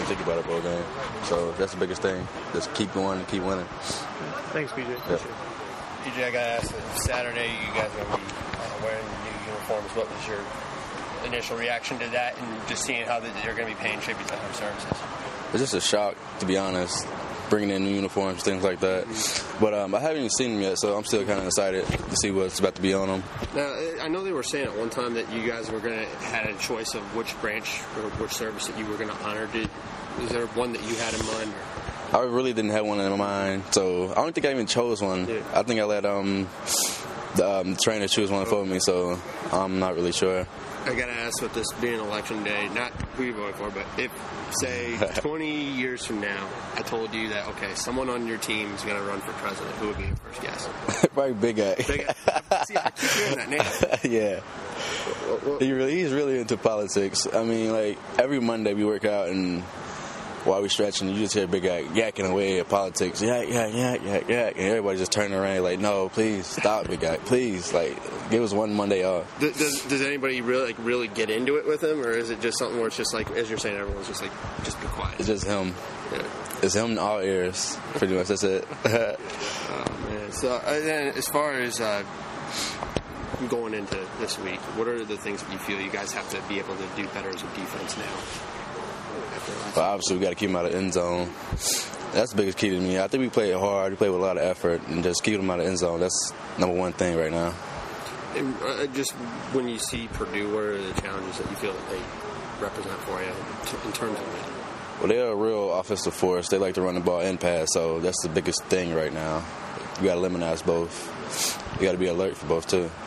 even think about a bowl game. So that's the biggest thing. Just keep going and keep winning. Thanks, BJ. Yeah. BJ, I got to ask, Saturday you guys are going to be wearing new uniforms. What was your initial reaction to that and just seeing how they're going to be paying tribute to Armed Services? It's just a shock, to be honest, bringing in new uniforms, things like that. But I haven't even seen them yet, so I'm still kind of excited to see what's about to be on them. Now, I know they were saying at one time that you guys were going to had a choice of which branch or which service that you were going to honor. Was there one that you had in mind? I really didn't have one in my mind, so I don't think I even chose one. Yeah. I think I let the trainer choose one for me, so I'm not really sure. I got to ask, with this being election day, not who you voted for, but if, say, 20 years from now, I told you that, okay, someone on your team is going to run for president, who would be your first guess? Probably Big Guy. Big Guy. See, I keep hearing that name. Yeah. He's really into politics. I mean, like, every Monday we work out, and while we're stretching, you just hear Big Guy yakking away at politics. Yak. And everybody just turning around like, no, please, stop, Big Guy. Please, like, give us one Monday off. Does anybody really get into it with him, or is it just something where it's just like, as you're saying, everyone's just like, just be quiet? It's just him. Yeah. It's him in all ears, pretty much. That's it. Oh, man. So, then as far as going into this week, what are the things that you feel you guys have to be able to do better as a defense now? But obviously, we got to keep them out of the end zone. That's the biggest key to me. I think we play hard. We play with a lot of effort, and just keep them out of the end zone. That's number one thing right now. And just when you see Purdue, what are the challenges that you feel that they represent for you in terms of it? Well, they're a real offensive force. They like to run the ball and pass, so that's the biggest thing right now. You got to eliminate both. You got to be alert for both, too.